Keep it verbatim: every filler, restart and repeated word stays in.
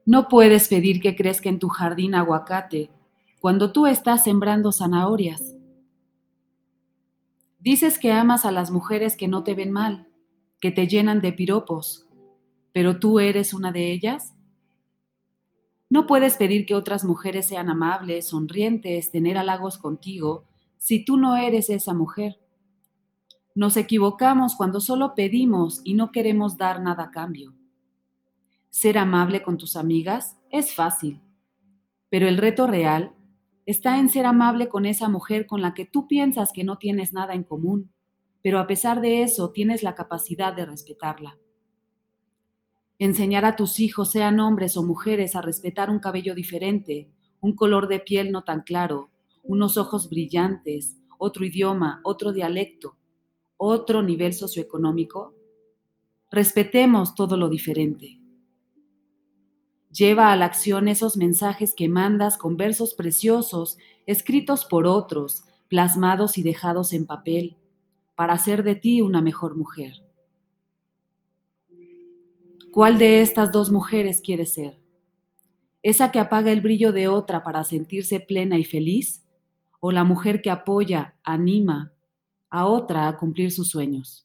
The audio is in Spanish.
No puedes pedir que crezca en tu jardín aguacate cuando tú estás sembrando zanahorias. Dices que amas a las mujeres que no te ven mal, que te llenan de piropos, pero tú eres una de ellas. No puedes pedir que otras mujeres sean amables, sonrientes, tener halagos contigo, si tú no eres esa mujer. Nos equivocamos cuando solo pedimos y no queremos dar nada a cambio. Ser amable con tus amigas es fácil, pero el reto real está en ser amable con esa mujer con la que tú piensas que no tienes nada en común, pero a pesar de eso tienes la capacidad de respetarla. Enseñar a tus hijos, sean hombres o mujeres, a respetar un cabello diferente, un color de piel no tan claro, unos ojos brillantes, otro idioma, otro dialecto, otro nivel socioeconómico. Respetemos todo lo diferente. Lleva a la acción esos mensajes que mandas con versos preciosos, escritos por otros, plasmados y dejados en papel, para hacer de ti una mejor mujer. ¿Cuál de estas dos mujeres quieres ser? ¿Esa que apaga el brillo de otra para sentirse plena y feliz? ¿O la mujer que apoya, anima a otra a cumplir sus sueños?